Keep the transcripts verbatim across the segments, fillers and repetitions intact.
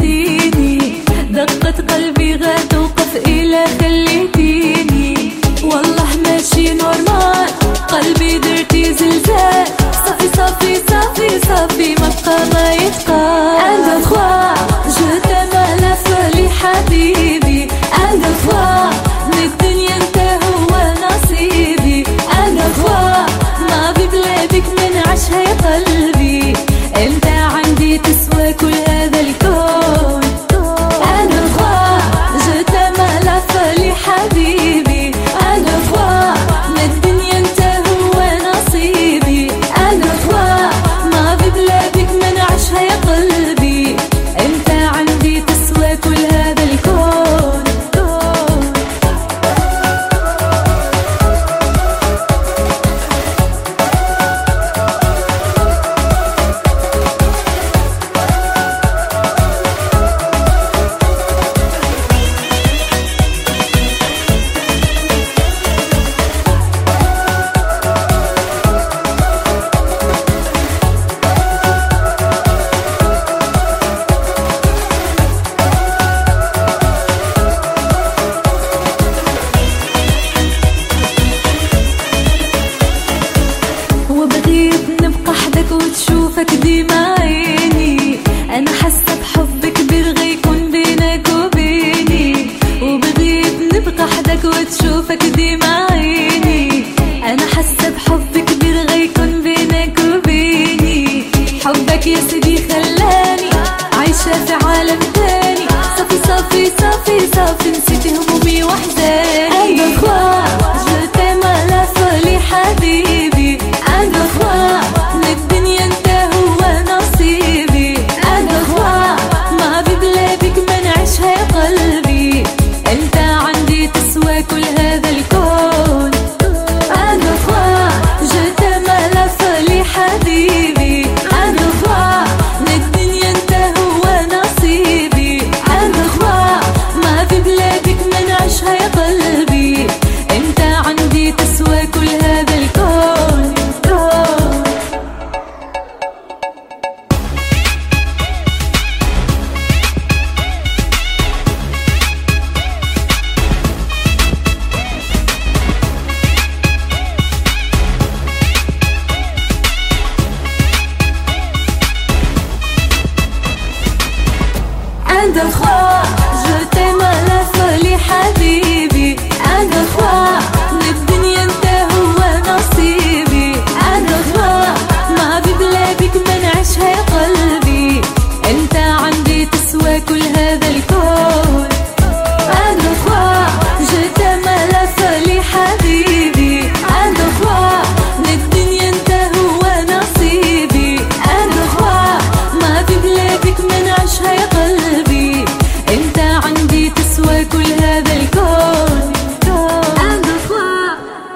نسيتيني، دقة قلبي غير توقف إلى خليتيني. والله ماشي نورمال، قلبي درتي زلزال. صافي صافي صافي صافي ما بقى ما يتقال. Un deux trois je t'aime à la folie حبيبي. Un deux trois من الدنيا انت هو نصيبي. Un deux trois ما ببلادك من عشها يا قلبي. انت عندي تسوى كل هذا الكون. Un deux trois je t'aime à la folie حبيبي. Un deux trois من الدنيا انت هو نصيبي. Un deux trois ما ببلادك من عشها يا قلبي. انت عندي تسوى كل هذا الكون. وبغيت نبقى حدك وتشوفك ديما عيني. انا حاسه بحب كبير غيكون بينك وبيني. وبغيت نبقى حدك وتشوفك ديما عيني. انا حاسه بحب كبير غيكون بينك وبيني. حبك يا سيدي خلاني عايشه في عالم تاني. صافي صافي صافي صافي نسيت همومي واحزاني. Un deux trois je t'aime à la folie حبيبي. Un deux trois من الدنيا انت هو نصيبي. Un deux trois ما ببلادك ما نعيشها يا قلبي. انت عندي تسوى كل هذا الكون. Un deux trois je t'aime à la folie حبيبي. Un deux trois من الدنيا انت هو نصيبي. Un deux trois ما ببلادك ما نعيشها يا قلبي. انت عندي تسوى كل هذا الكون. Un deux trois je t'aime à la folie حبيبي. Un deux trois من الدنيا انت هو نصيبي. Un deux trois ما ببلادك ما نعيشها يا قلبي. انت عندي تسوى كل هذا الكون. Un deux trois je t'aime à la folie حبيبي. Un deux trois من الدنيا انت هو نصيبي. Un deux trois ما ببلادك ما نعيشها يا قلبي. انت عندي تسوى كل هذا الكون. Un deux trois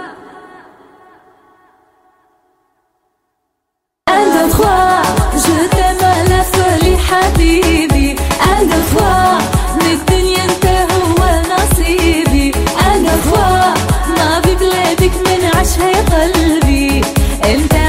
Un deux trois je t'aime à la folie حبيبي. Un deux trois من الدنيا انت هو نصيبي. Un deux trois ما ببلادك ما نعيشها يا قلبي. انت